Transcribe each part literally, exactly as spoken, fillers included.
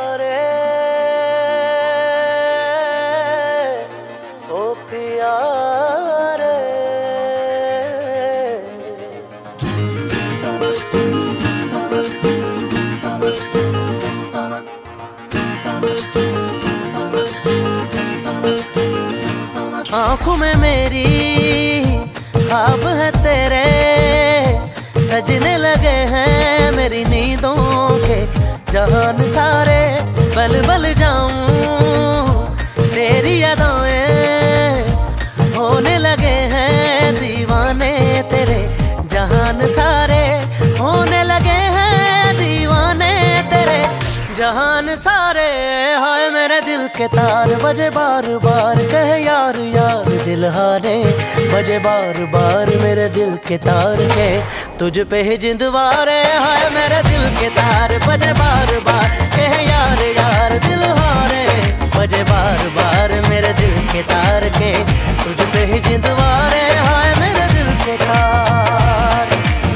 रे ओ पिया रे। आँखों में मेरी ख्वाब है तेरे, सजने लगे हैं मेरी नींदों के जहान सारे। बल बल जाऊं तेरी यादें, होने लगे हैं दीवाने तेरे जहान सारे। होने लगे हैं दीवाने तेरे जहान सारे। हाय मेरे दिल के तार बजे बार बार, कहे यार यार दिल हारे। बजे बार बार मेरे दिल के तार के तुझ पे ही जिंदवारे। हाय मेरे दिल के तार बजे बार बार, कहे यार यार दिल हारे। बजे बार बार मेरे दिल के तार के तुझ पे ही जिंदवारे। हाय मेरे दिल के तार।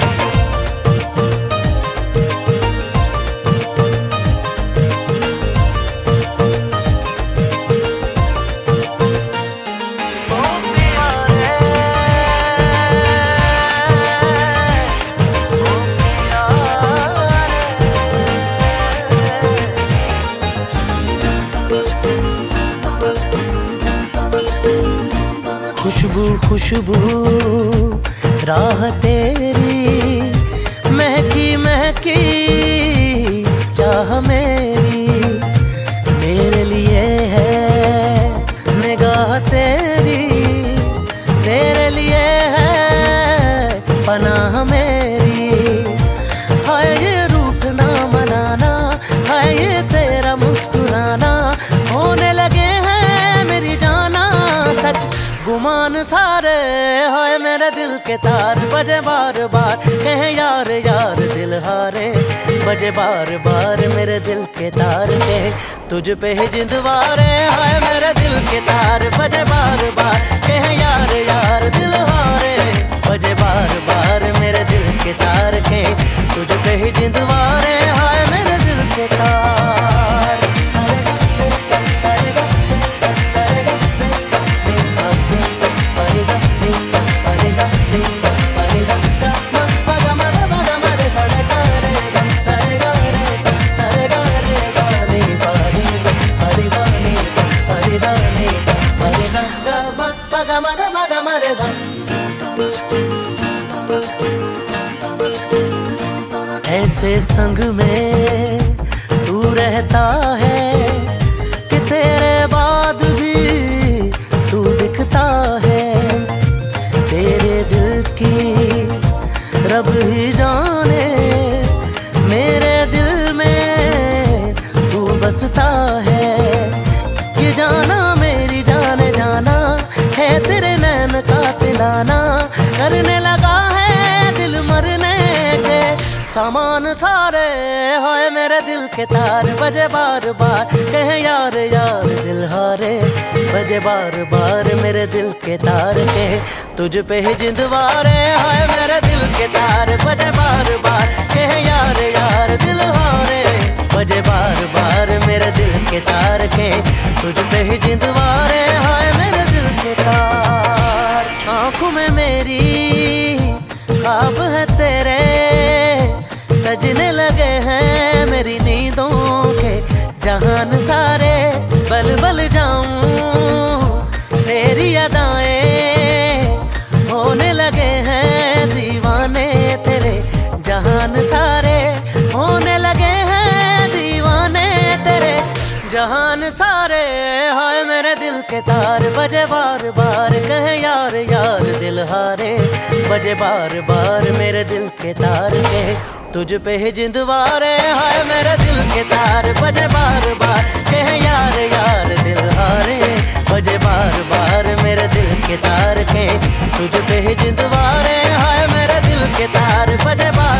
खुशबू खुशबू राह तेरी, महकी महकी चाह मेरी। मेरे लिए है निगाह तेरी, तेरे लिए है पनाह मेरी। हाय ये रूठना मनाना, हाय ये तेरा मुस्कुराना। होने लगे हैं मेरी जाना सच गुमान सारे। हाय मेरे दिल के तार बजे बार बार, कहे यार यार दिल हारे। बजे बार बार मेरे दिल के तार के तुझ पे ही जिंदवारे। हाय मेरे दिल के तार बजे बार बार, कहे यार यार दिल हारे। बजे बार बार मेरे दिल के तार के तुझ पे ही जिंदवारे। हाय मेरे दिल के तार। ऐसे संग में तू रहता है कि तेरे बाद भी तू दिखता है। तेरे दिल की रब ही जाने, मेरे दिल में तू बसता है। ये जाना मेरी जाने जाना है, तेरे नैन का तिलाना। करने लगा है दिल मरने के सामान सारे। हाय मेरे दिल के तार बजे बार बार, कहे यार यार दिल हारे। बजे बार बार मेरे दिल के तार के तुझ पे ही जिंदवारे। हाय मेरे दिल के तार बजे बार बार, कहे यार यार दिल हारे। बजे बार बार मेरे दिल के तार के तुझ पे ही जिंदवारे। हाय मेरे दिल के तार। आँखों में मेरी ख्वाब है तेरे, सजने लगे हैं मेरी नींदों के जहान सारे। बल बल जाऊं तेरी यादें, होने लगे हैं दीवाने तेरे जहान सारे। होने लगे हैं दीवाने तेरे जहान सारे। हाय मेरे दिल के तार बजे बार बार, कहे यार यार दिल हारे। बजे बार बार मेरे दिल के तार के तुझ पे ही जिंदवारे। हाय मेरे दिल के तार बजे बार बार, कहे यार यार दिल हारे। बजे बार बार मेरे दिल के तार के तुझ पे ही जिंदवारे। हाय मेरे दिल के तार बजे बार